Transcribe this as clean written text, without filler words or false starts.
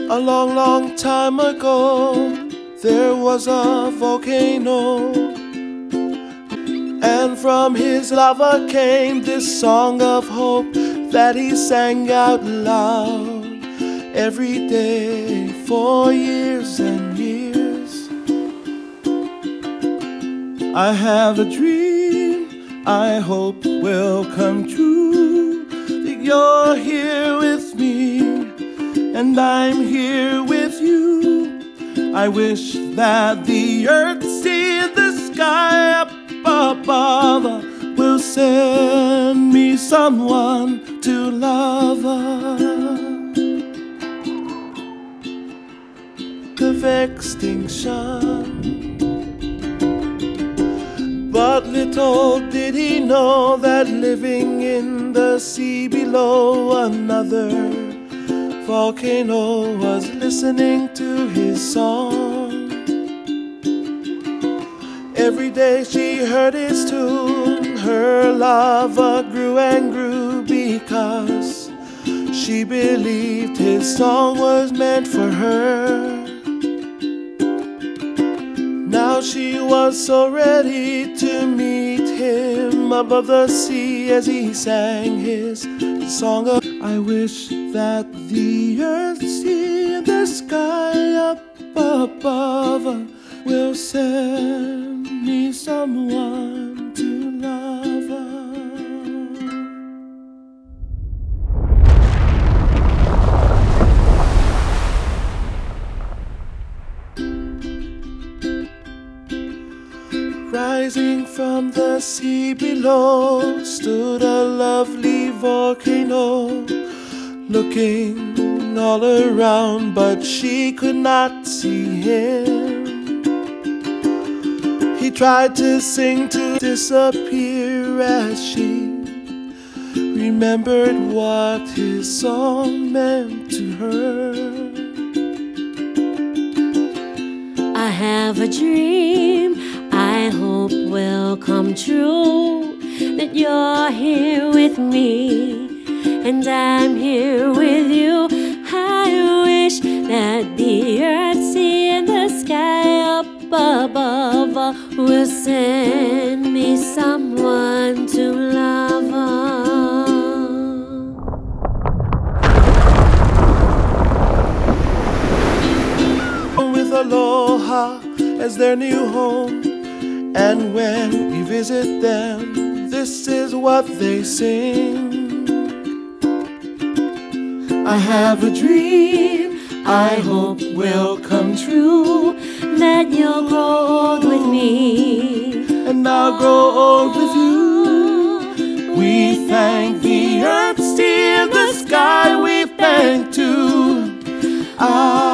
A long, long time ago, there was a volcano, and from his lava came this song of hope that he sang out loud every day for years and years. I have a dream I hope will come true, that you're here with me and I'm here with you. I wish that the earth, sea, and the sky up above will send me someone to love. Of extinction, but little did he know that living in the sea below, another volcano was listening to his song. Every day she heard his tune, her lava grew and grew because she believed his song was meant for her. Now she was so ready to meet him above the sea as he sang his song of I wish that the earth, sea, and the sky up above will send me someone to love. Rising from the sea below stood a lovely volcano, looking all around, but she could not see him. He tried to sing to disappear as she remembered what his song meant to her. I have a dream I hope will come true, that you're here with me and I'm here with you. I wish that the earth, sea, and the sky up above will send me someone to love. With aloha as their new home, and when we visit them, this is what they sing. I have a dream I hope will come true, that you'll grow old with me and I'll grow old with you. We thank the earth, sea, and the sky, we thank too.